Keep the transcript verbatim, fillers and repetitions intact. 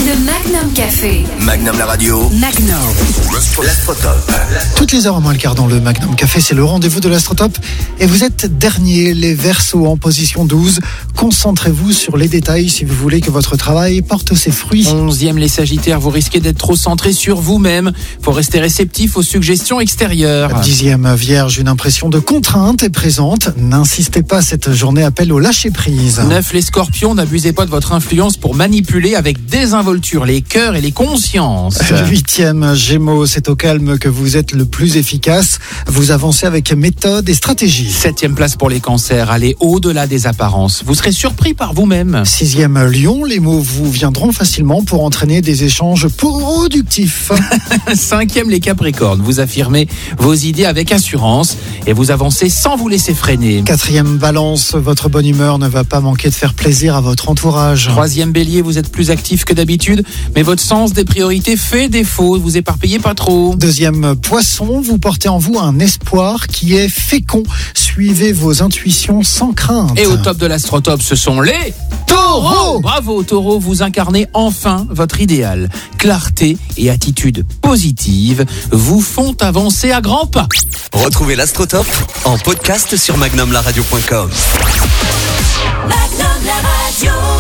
Le Magnum Café. Magnum la radio. Magnum. L'Astrotop. Toutes les heures à moins le quart dans le Magnum Café, c'est le rendez-vous de l'Astrotop. Et vous êtes dernier, les Verseaux en position douze. Concentrez-vous sur les détails si vous voulez que votre travail porte ses fruits. Onzième, les Sagittaires, vous risquez d'être trop centré sur vous-même. Faut rester réceptif aux suggestions extérieures. Dixième, Vierge, une impression de contrainte est présente. N'insistez pas, cette journée appelle au lâcher-prise. Neuf, les Scorpions, n'abusez pas de votre influence pour manipuler avec désinvolture les cœurs et les consciences. Huitième, Gémeaux, c'est au calme que vous êtes le plus efficace. Vous avancez avec méthode et stratégie. Septième place pour les Cancers, allez au-delà des apparences. Vous serez surpris par vous-même. Sixième, Lion, les mots vous viendront facilement pour entraîner des échanges productifs. Cinquième, les Capricornes, vous affirmez vos idées avec assurance et vous avancez sans vous laisser freiner. Quatrième, Balance, votre bonne humeur ne va pas manquer de faire plaisir à votre entourage. Troisième, Bélier, vous êtes plus actif que d'habitude, mais votre sens des priorités fait défaut. Vous éparpillez pas trop. Deuxième, Poisson, vous portez en vous un espoir qui est fécond. Suivez vos intuitions sans crainte. Et au top de l'Astrotop, ce sont les Taureaux. Bravo Taureaux, vous incarnez enfin votre idéal. Clarté et attitude positive vous font avancer à grands pas. Retrouvez l'Astrotop en podcast sur magnum la radio point com. Magnum la radio.